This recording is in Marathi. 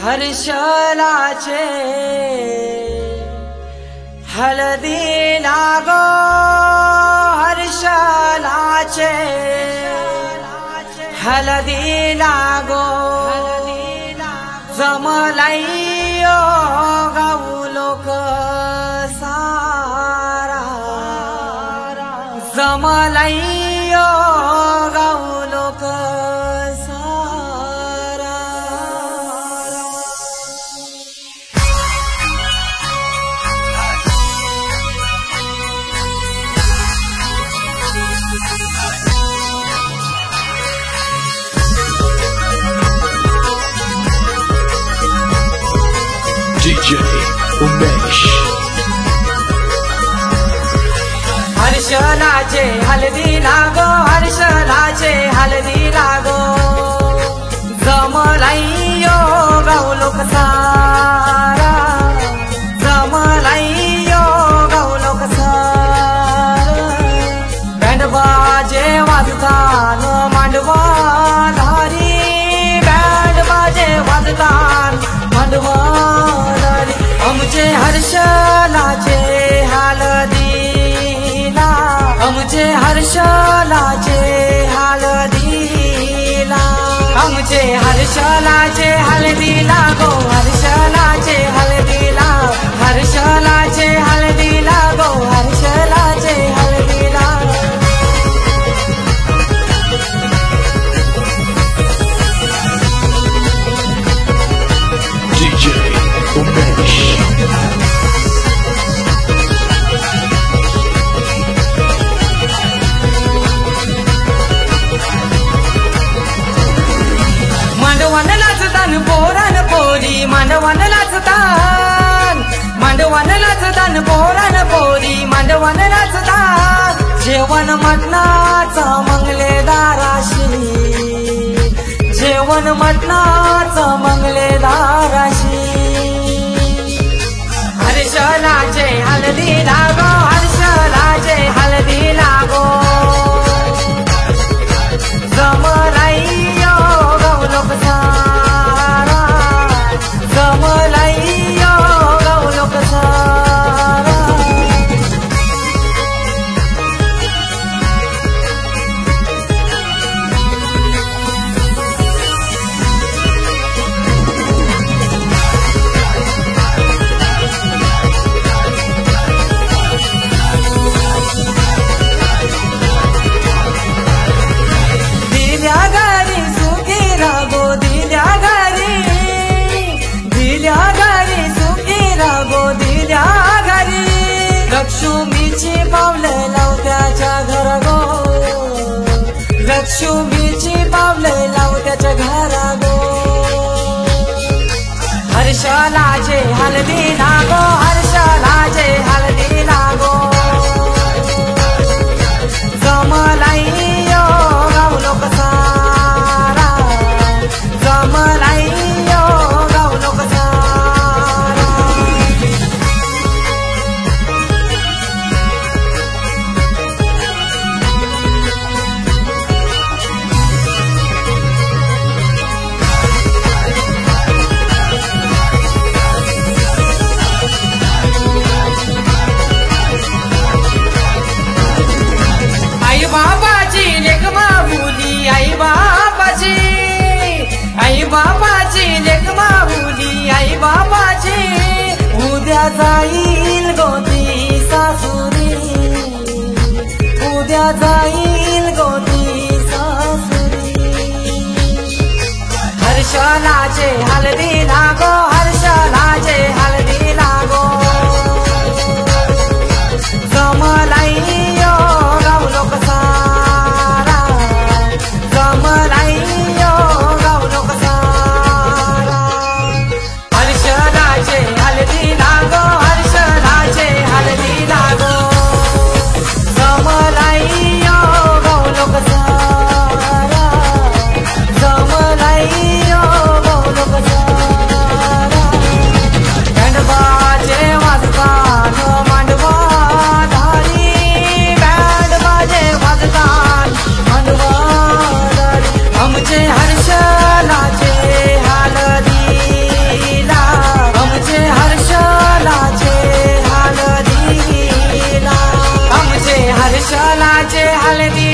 हर्षलाचे हळदी लागो हर्षलाचे हळदी लागो जमलायो गाऊ लोक सारा जमलायो गाऊ लोक DJ उमेश हर्षलाचे हळदी लागो हर्षलाचे हळदी लागो जमलायो गाऊ लोक सारा जमलायो गाऊ लोक सारा बँड बाजे वाजतान मांडवा धारी बँड बाजे वाजतान मांडवा आमचे हर्षलाचे हळदीला आमचे हर्षलाचे हळदीला आमचे हर्षलाचे हळदीला गो हर्षलाचे हळदीला हर्षलाचे हळदीला गो हर्षलाचे हळदीला DJ उमेश मांडवान नाचतान पोरान पोरी मांडवान नाचतान मांडवान नाचतान पोरान पोरी मांडवान नाचतान जेवण मटणाचा मंगलेदाराशी जेवण मटणाचा मंगलेदाराशी हर्षलाचे हळदी लागो हर्षलाचे हळदी लागो जमलायो गाऊ लोक सारा जमलायो गाऊ लोक सारा दिल्या घरी सुखी रागो दिल्या घरी सुखी रागो दिल्या घरी लक्ष्मीची पावले लावत्याच्या घर गो लक्ष्मीची पावले लावत्याच्या घरा गो हर्षलाचे हळदी लागो हर्षलाचे हळदी लागो जमलायो गाऊ लोक सारा जमलायो गाऊ लोक सारा आई बाबाची लेक माहुली आई बाबाची लेक माहुली आई बाबाची उद्या जाईल गोदी सासुरी उद्या जाईल गोदी सासुरी हर्षलाचे हळदी लागो हर्षलाचे हळदी लागो जमलायो गाऊ लोक सारा जमलायो गाऊ लोक सारा हर्षलाचे हळदी लागो हर्षलाचे हळदी लागो जमलायो गाऊ लोक सारा जमलायो गाऊ लोक सारा हर्षलाचे हळदी